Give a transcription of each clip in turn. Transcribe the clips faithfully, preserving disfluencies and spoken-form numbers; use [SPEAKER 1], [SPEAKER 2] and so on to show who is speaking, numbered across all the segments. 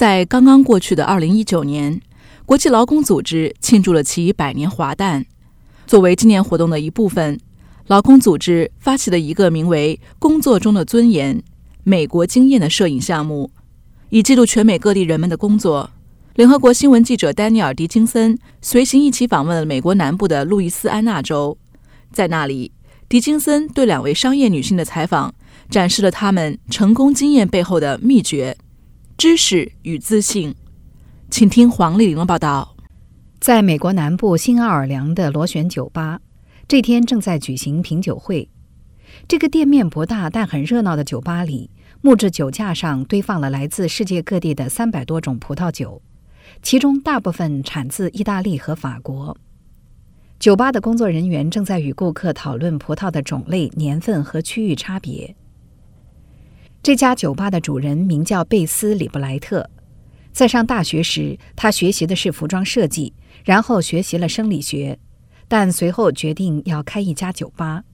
[SPEAKER 1] 在刚刚过去的二零一九年，国际劳工组织庆祝了其百年华诞。作为纪念活动的一部分，劳工组织发起了一个名为“工作中的尊严”美国经验的摄影项目，以记录全美各地人们的工作。联合国新闻记者丹尼尔·迪金森随行一起访问了美国南部的路易斯安那州，在那里，迪金森对两位商业女性的采访展示了他们成功经验背后的秘诀、知识与自信。请听黄丽玲的报道。
[SPEAKER 2] 在美国南部新奥尔良的螺旋酒吧，这天正在举行品酒会。这个店面不大但很热闹的酒吧里，木质酒架上堆放了来自世界各地的三百多种葡萄酒，其中大部分产自意大利和法国。酒吧的工作人员正在与顾客讨论葡萄的种类、年份和区域差别。这家酒吧的主人名叫贝斯·里布莱特。在上大学时，他学习的是服装设计，然后学习了生理学，但随后决定要开一家酒吧。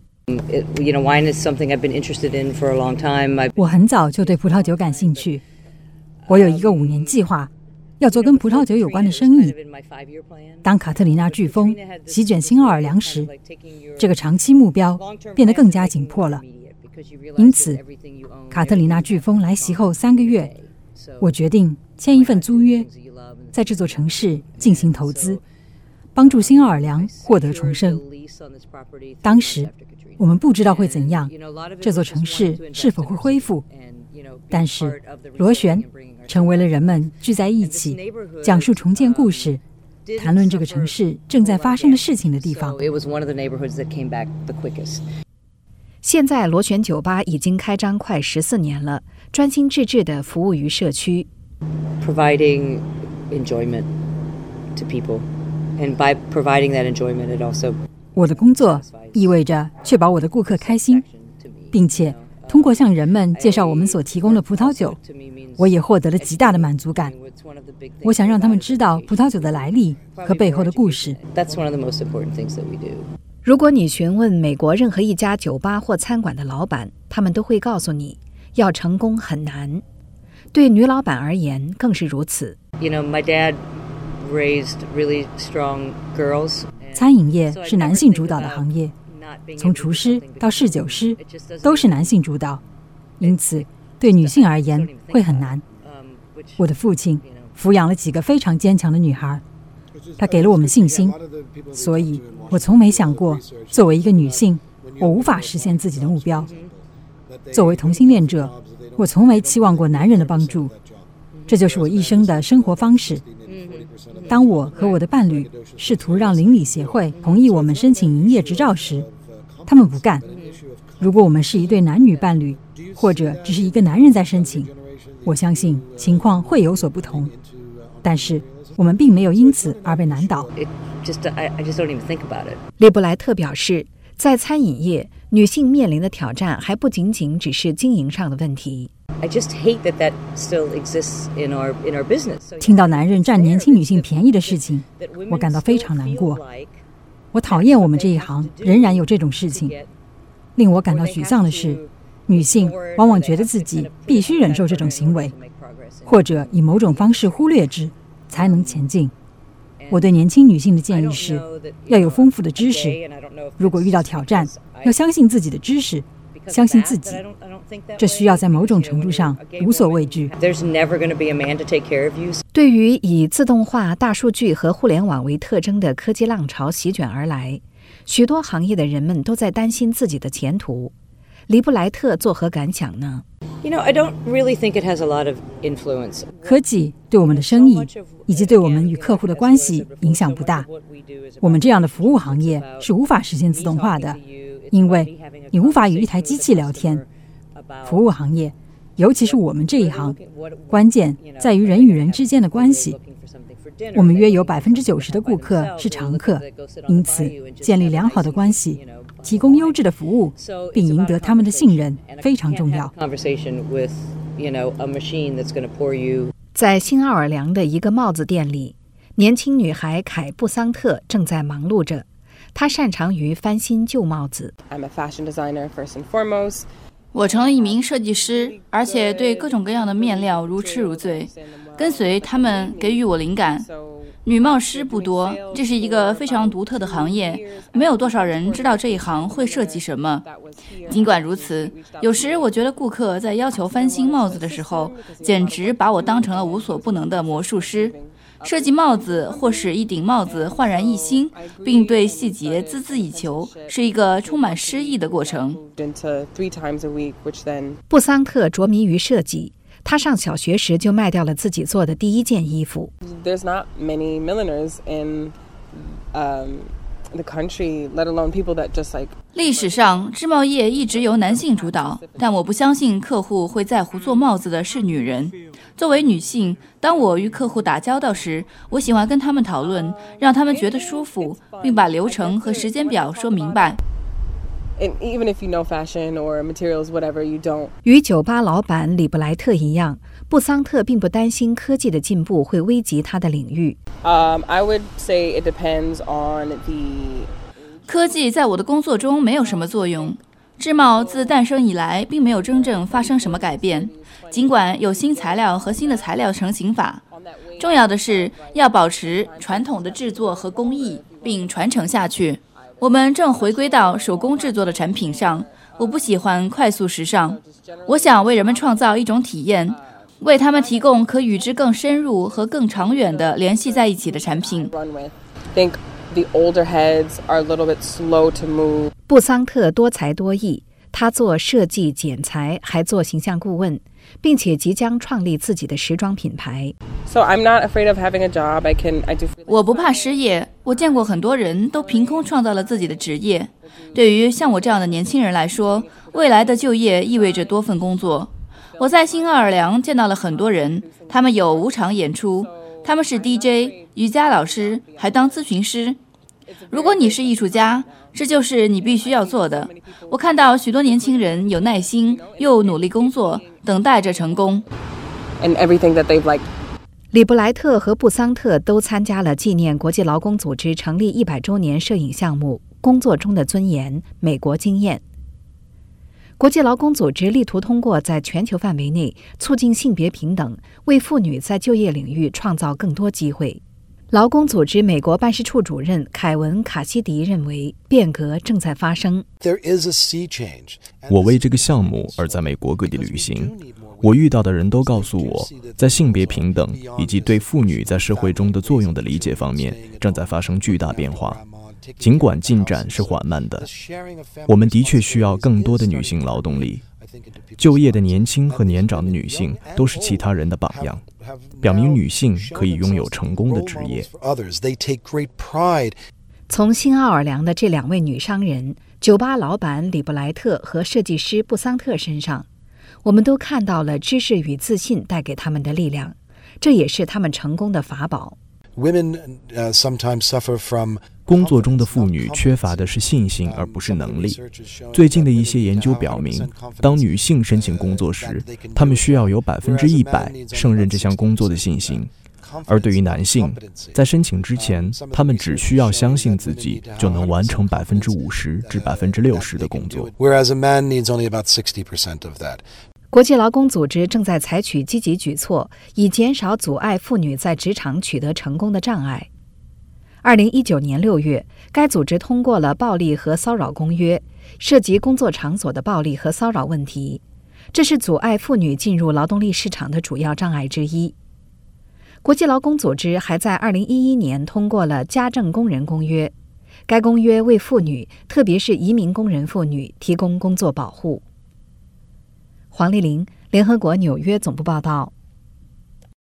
[SPEAKER 3] 我很早就对葡萄酒感兴趣，我有一个五年计划，要做跟葡萄酒有关的生意。当卡特里娜飓风席卷新奥尔良时，这个长期目标变得更加紧迫了。因此，卡特里娜飓风来袭后三个月，我决定签一份租约，在这座城市进行投资，帮助新奥尔良获得重生。当时我们不知道会怎样，这座城市是否会恢复，但是螺旋成为了人们聚在一起讲述重建故事、谈论这个城市正在发生的事情的地方。
[SPEAKER 2] 现在螺旋酒吧已经开张快十四年了，专心致志地服务于社区。
[SPEAKER 4] Providing enjoyment to people, and by providing that enjoyment, it also
[SPEAKER 3] 我的工作意味着确保我的顾客开心，并且通过向人们介绍我们所提供的葡萄酒，我也获得了极大的满足感。我想让他们知道葡萄酒的来历和背后的故事。
[SPEAKER 2] 如果你询问美国任何一家酒吧或餐馆的老板，他们都会告诉你，要成功很难。对女老板而言更是如此。
[SPEAKER 4] You know, my dad raised really strong girls.
[SPEAKER 3] 餐饮业是男性主导的行业，从厨师到侍酒师都是男性主导，因此对女性而言会很难。我的父亲抚养了几个非常坚强的女孩，他给了我们信心，所以我从没想过作为一个女性我无法实现自己的目标。作为同性恋者，我从没期望过男人的帮助，这就是我一生的生活方式。当我和我的伴侣试图让邻里协会同意我们申请营业执照时，他们不干。如果我们是一对男女伴侣，或者只是一个男人在申请，我相信情况会有所不同。但是我们并没有因此而被难倒。
[SPEAKER 2] 利布莱特表示，在餐饮业，女性面临的挑战还不仅仅只是经营上的问题。
[SPEAKER 4] I just hate that that still exists in our in our business.
[SPEAKER 3] 听到男人占年轻女性便宜的事情，我感到非常难过。我讨厌我们这一行仍然有这种事情。令我感到沮丧的是，女性往往觉得自己必须忍受这种行为，或者以某种方式忽略之，才能前进。我对年轻女性的建议是，要有丰富的知识。如果遇到挑战，要相信自己的知识，相信自己。这需要在某种程度上无所畏惧。
[SPEAKER 2] 对于以自动化、大数据和互联网为特征的科技浪潮席卷而来，许多行业的人们都在担心自己的前途。黎布莱特作何感想呢？
[SPEAKER 4] You know, I don't really think it has a lot of influence.
[SPEAKER 3] 科技对我们的生意以及对我们与客户的关系影响不大。我们这样的服务行业是无法实现自动化的，因为你无法与一台机器聊天。服务行业，尤其是我们这一行，关键在于人与人之间的关系。我们约有百分之九十的顾客是常客，因此建立良好的关系，提供优质的服务，并赢得他们的信任非常重要。
[SPEAKER 2] 在新奥尔良的一个帽子店里，年轻女孩凯布桑特正在忙碌着。她擅长于翻新旧帽子。
[SPEAKER 5] I'm a fashion designer first and foremost. 我成了一名设计师，而且对各种各样的面料如痴如醉，跟随他们给予我灵感。女帽师不多，这是一个非常独特的行业，没有多少人知道这一行会设计什么。尽管如此，有时我觉得顾客在要求翻新帽子的时候，简直把我当成了无所不能的魔术师。设计帽子或使一顶帽子焕然一新，并对细节孜孜以求，是一个充满诗意的过程。
[SPEAKER 2] 布桑特着迷于设计，他上小学时就卖掉了自己做的第一件衣服。
[SPEAKER 6] There's not many milliners in um, the country, let alone people that just like.
[SPEAKER 5] 历史上，织帽业一直由男性主导，但我不相信客户会在乎做帽子的是女人。作为女性，当我与客户打交道时，我喜欢跟他们讨论，让他们觉得舒服，并把流程和时间表说明白。
[SPEAKER 6] And even if you know fashion or materials, whatever, you don't.
[SPEAKER 2] 与酒吧老板里布莱特一样，布桑特并不担心科技的进步会危及他的领域。
[SPEAKER 6] Um, I would say it depends on the.
[SPEAKER 5] 科技在我的工作中没有什么作用。织帽自诞生以来，并没有真正发生什么改变，尽管有新材料和新的材料成型法。重要的是要保持传统的制作和工艺，并传承下去。我们正回归到手工制作的产品上。我不喜欢快速时尚，我想为人们创造一种体验，为他们提供可与之更深入和更长远的联系在一起的产品。
[SPEAKER 6] The older heads are a little bit slow to move.
[SPEAKER 2] 布桑特多才多艺，他做设计、剪裁，还做形象顾问，并且即将创立自己的时装品牌。
[SPEAKER 6] So I'm not afraid of having a job. I can, I do.
[SPEAKER 5] 我不怕失业，我见过很多人都凭空创造了自己的职业。对于像我这样的年轻人来说，未来的就业意味着多份工作。我在新奥尔良见到了很多人，他们有五场演出，他们是 D J、瑜伽老师，还当咨询师。如果你是艺术家，这就是你必须要做的。我看到许多年轻人有耐心又努力工作，等待着成功。
[SPEAKER 6] And everything that they've liked.
[SPEAKER 2] 里布莱特和布桑特都参加了纪念国际劳工组织成立一百周年摄影项目《工作中的尊严：美国经验》。国际劳工组织力图通过在全球范围内促进性别平等，为妇女在就业领域创造更多机会。劳工组织美国办事处主任凯文·卡西迪认为，变革正在发生。
[SPEAKER 7] 我为这个项目而在美国各地旅行，我遇到的人都告诉我，在性别平等以及对妇女在社会中的作用的理解方面，正在发生巨大变化。尽管进展是缓慢的，我们的确需要更多的女性劳动力。就业的年轻和年长的女性都是其他人的榜样，表明女性可以拥有成功的职业。
[SPEAKER 2] 从新奥尔良的这两位女商人，酒吧老板里布莱特和设计师布桑特身上，我们都看到了知识与自信带给他们的力量，这也是他们成功的法宝。
[SPEAKER 7] 工作中的妇女缺乏的是信心，而不是能力。最近的一些研究表明，当女性申请工作时，她们需要有百分之一百胜任这项工作的信心；而对于男性，在申请之前，他们只需要相信自己就能完成百分之五十至百分之六十的工作。
[SPEAKER 2] 国际劳工组织正在采取积极举措，以减少阻碍妇女在职场取得成功的障碍。二零一九年六月，该组织通过了《暴力和骚扰公约》，涉及工作场所的暴力和骚扰问题，这是阻碍妇女进入劳动力市场的主要障碍之一。国际劳工组织还在二零一一年通过了《家政工人公约》，该公约为妇女，特别是移民工人妇女提供工作保护。黄丽玲，联合国纽约总部报道。